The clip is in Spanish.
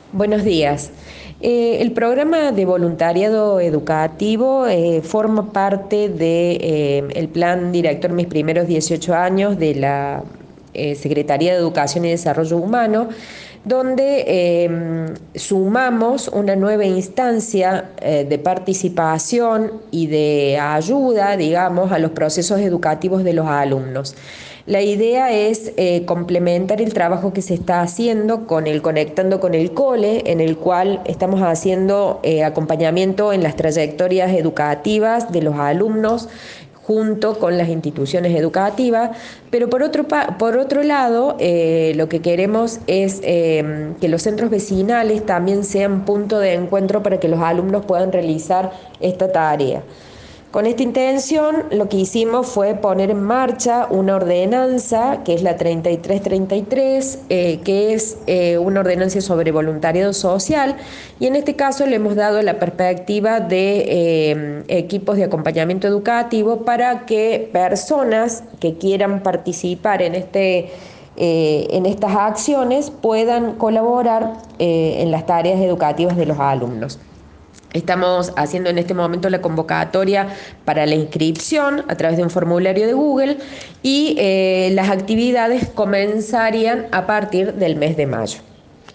Buenos días. El programa de voluntariado educativo forma parte del plan director Mis primeros 18 años de la Secretaría de Educación y Desarrollo Humano, donde sumamos una nueva instancia de participación y de ayuda, digamos, a los procesos educativos de los alumnos. La idea es complementar el trabajo que se está haciendo con el Conectando con el Cole, en el cual estamos haciendo acompañamiento en las trayectorias educativas de los alumnos junto con las instituciones educativas, pero por otro lado, lo que queremos es que los centros vecinales también sean punto de encuentro para que los alumnos puedan realizar esta tarea. Con esta intención, lo que hicimos fue poner en marcha una ordenanza, que es la 3333, que es una ordenanza sobre voluntariado social, y en este caso le hemos dado la perspectiva de equipos de acompañamiento educativo para que personas que quieran participar en estas acciones puedan colaborar en las tareas educativas de los alumnos. Estamos haciendo en este momento la convocatoria para la inscripción a través de un formulario de Google y las actividades comenzarían a partir del mes de mayo.